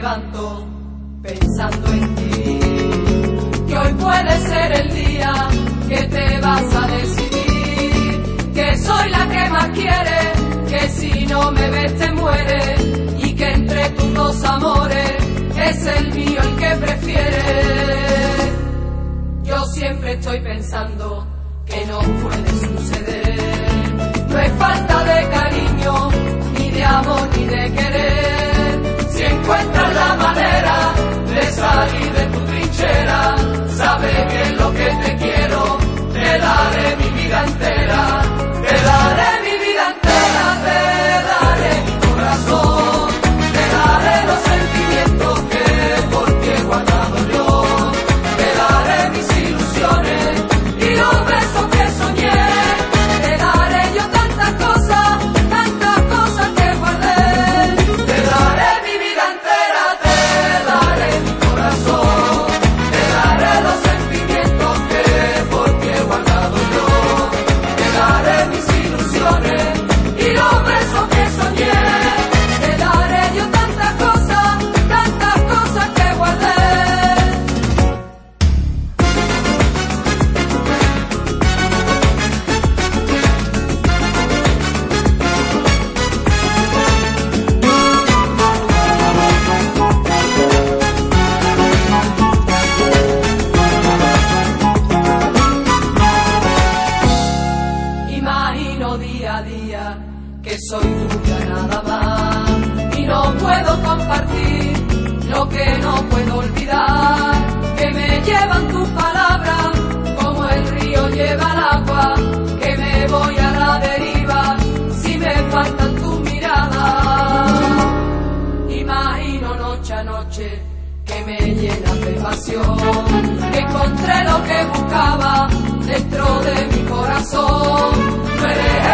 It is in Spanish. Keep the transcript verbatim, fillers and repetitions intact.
levanto pensando en ti, que hoy puede ser el día que te vas a decidir, que soy la que más quiere, que si no me ves te mueres, y que entre tus dos amores es el mío el que prefieres. Yo siempre estoy pensando que no puede suceder, no es falta de cariño, ni de amor, ni de querer. Si encuentras la manera de salir de tu trinchera, sabes que es lo que te quiero, te daré mi vida entera, te daré mi vida entera, te daré mi corazón, te daré los sentimientos que por ti he guardado yo, te daré mis ilusiones y los besos que soñé, te daré yo tantas cosas, tantas cosas que guardé, te daré mi vida entera, te daré mi corazón, te daré los sentimientos que por ti he guardado yo, te daré mis ilusiones y los besos que soñé, te daré yo tantas cosas, tantas cosas que guardé. Imagino día a día que soy tuya nada más, y no puedo compartir lo que no puedo olvidar, que me llevan tus palabras como el río lleva el agua, que me voy a la deriva si me faltan tus miradas. Imagino noche a noche que me llenas de pasión, que encontré lo que buscaba dentro de mi corazón, tú eres